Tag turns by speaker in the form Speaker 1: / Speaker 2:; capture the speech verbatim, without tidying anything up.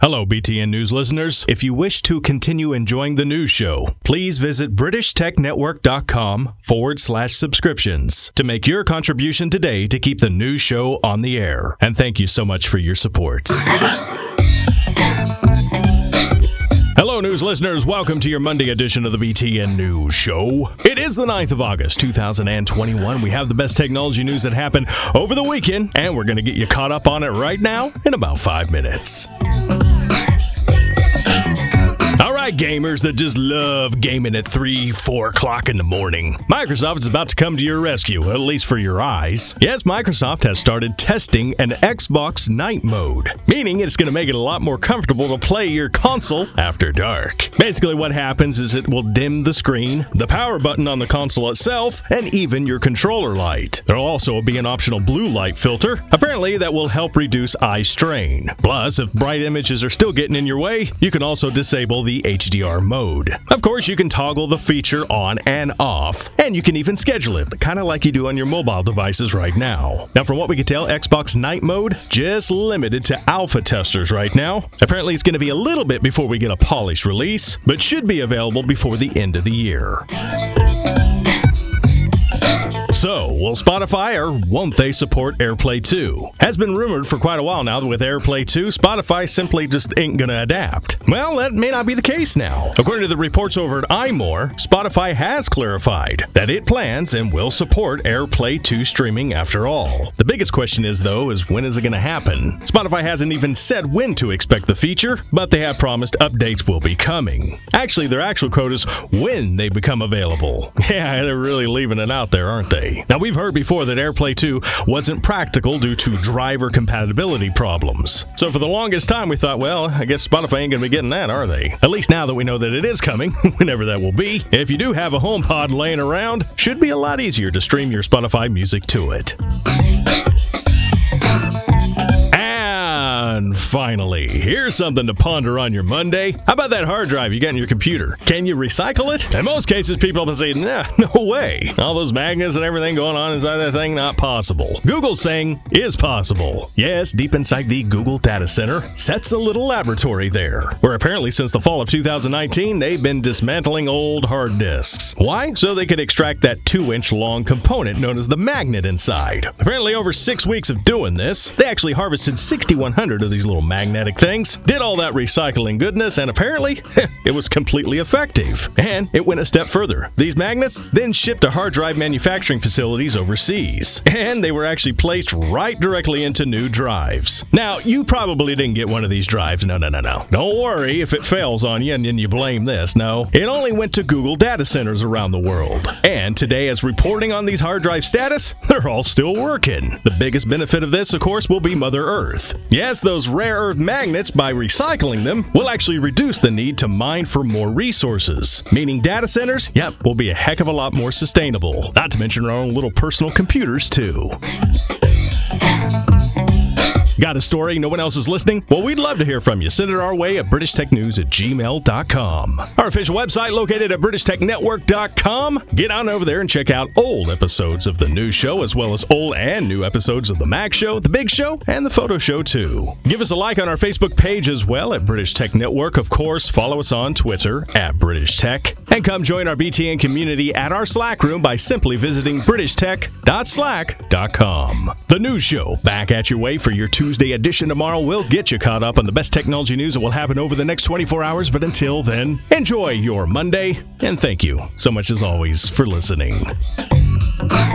Speaker 1: Hello, B T N News listeners. If you wish to continue enjoying the news show, please visit BritishTechNetwork.com forward slash subscriptions to make your contribution today to keep the news show on the air. And thank you so much for your support. Hello, news listeners. Welcome to your Monday edition of the B T N News Show. It is the ninth of August, two thousand twenty-one. We have the best technology news that happened over the weekend, and we're going to get you caught up on it right now in about five minutes. All right, gamers that just love gaming at three, four o'clock in the morning. Microsoft is about to come to your rescue, at least for your eyes. Yes, Microsoft has started testing an Xbox night mode, meaning it's going to make it a lot more comfortable to play your console after dark. Basically, what happens is it will dim the screen, the power button on the console itself, and even your controller light. There will also be an optional blue light filter. Apparently, that will help reduce eye strain. Plus, if bright images are still getting in your way, you can also disable the H D R mode. Of course, you can toggle the feature on and off, and you can even schedule it, kind of like you do on your mobile devices right now. Now, from what we can tell, Xbox Night Mode just limited to alpha testers right now. Apparently, it's going to be a little bit before we get a polished release, but should be available before the end of the year. So, will Spotify or won't they support AirPlay two? Has been rumored for quite a while now that with AirPlay two, Spotify simply just ain't gonna adapt. Well, that may not be the case now. According to the reports over at iMore, Spotify has clarified that it plans and will support AirPlay two streaming after all. The biggest question is, though, is when is it gonna happen? Spotify hasn't even said when to expect the feature, but they have promised updates will be coming. Actually, their actual quote is when they become available. Yeah, they're really leaving it out there, aren't they? Now, we've heard before that AirPlay two wasn't practical due to driver compatibility problems. So for the longest time, we thought, well, I guess Spotify ain't going to be getting that, are they? At least now that we know that it is coming, whenever that will be. If you do have a HomePod laying around, should be a lot easier to stream your Spotify music to it. And finally, here's something to ponder on your Monday. How about that hard drive you got in your computer? Can you recycle it? In most cases, people will say, nah, no way. All those magnets and everything going on inside that thing, not possible. Google's saying is possible. Yes, deep inside the Google data center sits a little laboratory there, where apparently since the fall of two thousand nineteen, they've been dismantling old hard disks. Why? So they could extract that two-inch long component known as the magnet inside. Apparently over six weeks of doing this, they actually harvested sixty-one hundred of these little magnetic things, did all that recycling goodness, and apparently it was completely effective. And it went a step further. These magnets then shipped to hard drive manufacturing facilities overseas, and they were actually placed right directly into new drives. Now, you probably didn't get one of these drives. No, no, no, no. Don't worry if it fails on you and then you blame this. No, it only went to Google data centers around the world. And today, as reporting on these hard drive status, they're all still working. The biggest benefit of this, of course, will be Mother Earth. Yes, those rare earth magnets, by recycling them, will actually reduce the need to mine for more resources, meaning data centers, yep, will be a heck of a lot more sustainable. Not to mention our own little personal computers, too. Got a story? No one else is listening? Well, we'd love to hear from you. Send it our way at British Tech News at gmail dot com. Our official website located at British Tech Network dot com. Get on over there and check out old episodes of the news show, as well as old and new episodes of the Mac Show, the Big Show, and the Photo Show, too. Give us a like on our Facebook page as well at British Tech Network. Of course, follow us on Twitter at British Tech. And come join our B T N community at our Slack room by simply visiting British Tech dot slack dot com. The news show back at your way for your Tuesday edition tomorrow. Will get you caught up on the best technology news that will happen over the next twenty-four hours. But until then, enjoy your Monday, and thank you so much as always for listening.